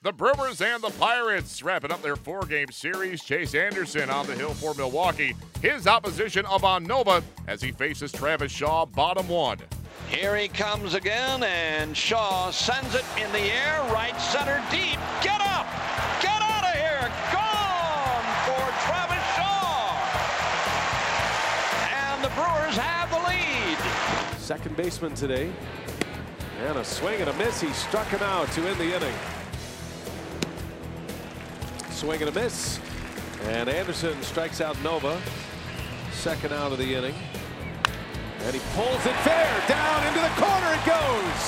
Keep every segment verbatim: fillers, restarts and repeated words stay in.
The Brewers and the Pirates wrapping up their four-game series. Chase Anderson on the hill for Milwaukee. His opposition Ivan Nova as he faces Travis Shaw, bottom one. Here he comes again, and Shaw sends it in the air, right center deep. Get up! Get out of here! Gone for Travis Shaw! And the Brewers have the lead. Second baseman today. And a swing and a miss. He struck him out to end the inning. Swing and a miss. And Anderson strikes out Nova. Second out of the inning. And he pulls it fair. Down into the corner it goes.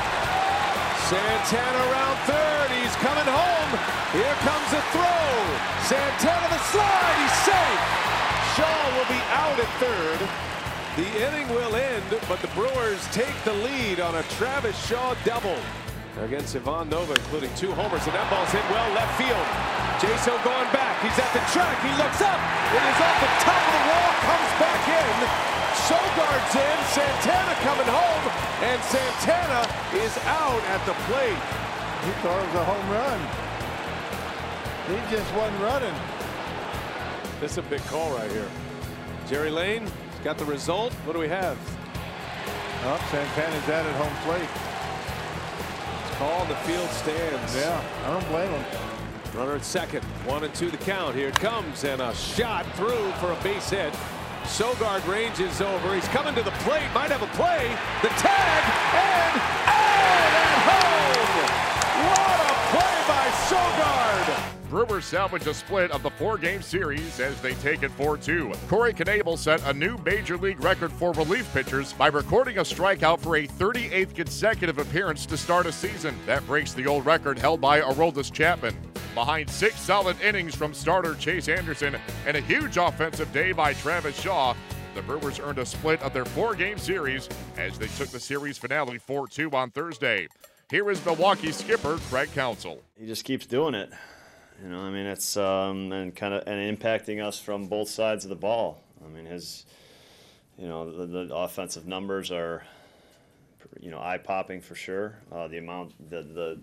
Santana around third. He's coming home. Here comes the throw. Santana the slide. He's safe. Shaw will be out at third. The inning will end, but the Brewers take the lead on a Travis Shaw double against Ivan Nova, including two homers, and that ball's hit well left field. Jaso going back. He's at the track. He looks up. It is off the top of the wall. Comes back in. Sogard's in. Santana coming home, and Santana is out at the plate. He thought it was a home run. He just wasn't running. This is a big call right here. Jerry Lane got the result. What do we have? Oh, Santana's out at home plate. It's called, the field stands. Yeah, I don't blame him. Runner at second. One and two the count. Here it comes, and a shot through for a base hit. Sogard ranges over. He's coming to the plate. Might have a play. The tag, and out at home! What a play by Sogard! Brewers salvage a split of the four-game series as they take it four two. Corey Knebel set a new Major League record for relief pitchers by recording a strikeout for a thirty-eighth consecutive appearance to start a season. That breaks the old record held by Aroldis Chapman. Behind six solid innings from starter Chase Anderson and a huge offensive day by Travis Shaw, the Brewers earned a split of their four-game series as they took the series finale four two on Thursday. Here is Milwaukee skipper Craig Counsell. He just keeps doing it. You know, I mean, it's um, and kind of and impacting us from both sides of the ball. I mean, his, you know, the, the offensive numbers are, you know, eye-popping for sure. Uh, the amount, the the,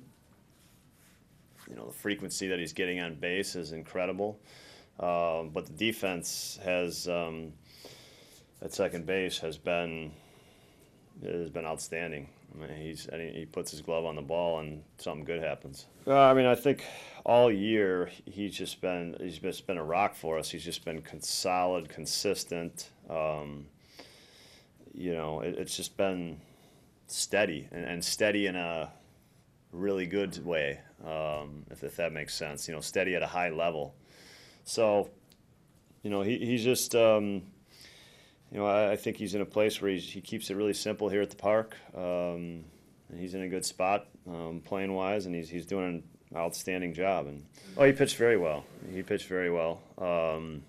you know, the frequency that he's getting on base is incredible. Um, but the defense has, um, at second base, has been has been outstanding. I mean, he's he puts his glove on the ball and something good happens. Uh, I mean, I think all year he's just been he's just been a rock for us. He's just been con- solid, consistent. Um, you know, it, it's just been steady and, and steady in a really good way, um, if, if that makes sense. You know, steady at a high level. So, you know, he he's just. Um, You know, I, I think he's in a place where he's, he keeps it really simple here at the park. Um, and he's in a good spot um, playing-wise, and he's he's doing an outstanding job. And oh, he pitched very well. He pitched very well. Um,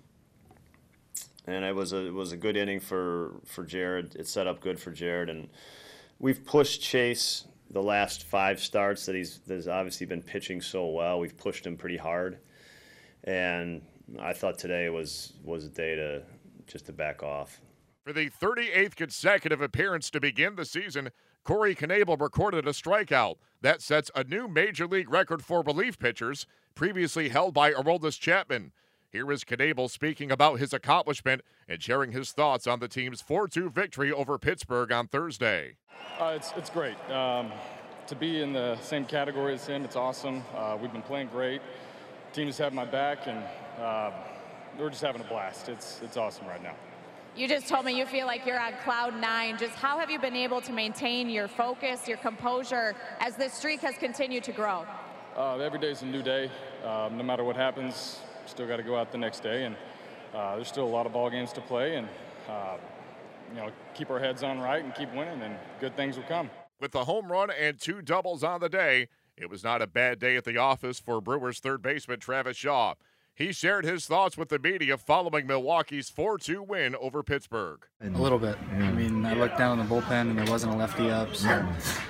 and it was a it was a good inning for for Jared. It set up good for Jared, and we've pushed Chase the last five starts that he's that has obviously been pitching so well. We've pushed him pretty hard, and I thought today was was a day to just to back off. For the thirty-eighth consecutive appearance to begin the season, Corey Knebel recorded a strikeout. That sets a new Major League record for relief pitchers, previously held by Aroldis Chapman. Here is Knebel speaking about his accomplishment and sharing his thoughts on the team's four two victory over Pittsburgh on Thursday. Uh, it's, it's great. Um, to be in the same category as him, it's awesome. Uh, we've been playing great. Team has had my back, and uh, we're just having a blast. It's, it's awesome right now. You just told me you feel like you're on cloud nine. Just how have you been able to maintain your focus, your composure, as this streak has continued to grow? Uh, every day's a new day. Uh, no matter what happens, still got to go out the next day, and uh, there's still a lot of ball games to play, and uh, you know, keep our heads on right and keep winning, and good things will come. With a home run and two doubles on the day, it was not a bad day at the office for Brewers third baseman Travis Shaw. He shared his thoughts with the media following Milwaukee's four two win over Pittsburgh. A little bit. I mean, I looked down in the bullpen and there wasn't a lefty up, so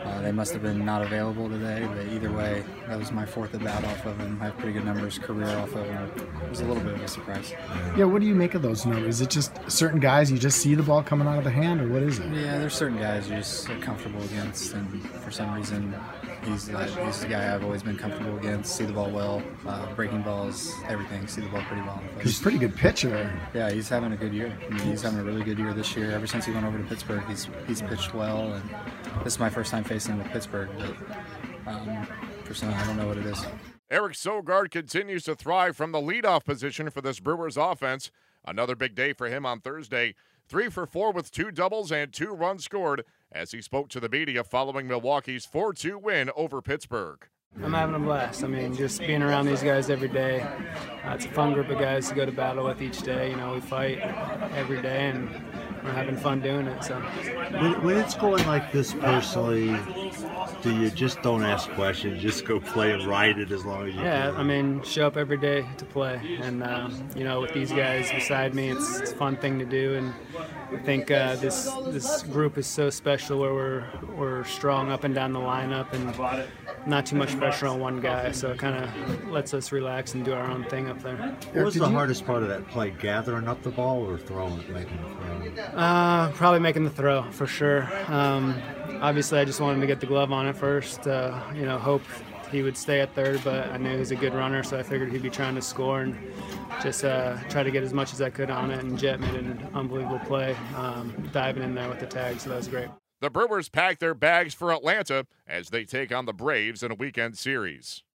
Uh, they must have been not available today, but either way, that was my fourth at bat off of him. I have pretty good numbers, career off of him. It was a little bit of a surprise. Yeah, what do you make of those numbers? Is it just certain guys you just see the ball coming out of the hand, or what is it? Yeah, there's certain guys you're just comfortable against, and for some reason, he's the, he's the guy I've always been comfortable against. See the ball well, uh, breaking balls, everything. See the ball pretty well. He's a pretty good pitcher. Yeah, he's having a good year. I mean, he's having a really good year this year. Ever since he went over to Pittsburgh, he's he's pitched well, and this is my first time facing him at Pittsburgh, but um, personally, I don't know what it is. Eric Sogard continues to thrive from the leadoff position for this Brewers offense. Another big day for him on Thursday. Three for four with two doubles and two runs scored as he spoke to the media following Milwaukee's four two win over Pittsburgh. I'm having a blast. I mean, just being around these guys every day. Uh, it's a fun group of guys to go to battle with each day. You know, we fight every day, and we're having fun doing it. So, when, when it's going like this personally, do you just don't ask questions, just go play and ride it as long as you yeah, can? I mean, show up every day to play, and uh, you know, with these guys beside me, it's, it's a fun thing to do. And I think uh, this this group is so special, where we're we're strong up and down the lineup, and not too much pressure on one guy, so it kind of lets us relax and do our own thing up there. What was the hardest part of that play, gathering up the ball or throwing it, making the throw? Uh, probably making the throw, for sure. Um, obviously, I just wanted to get the glove on it first, uh, you know, hope he would stay at third, but I knew he was a good runner, so I figured he'd be trying to score and just uh, try to get as much as I could on it, and Jet made an unbelievable play, um, diving in there with the tag, so that was great. The Brewers pack their bags for Atlanta as they take on the Braves in a weekend series.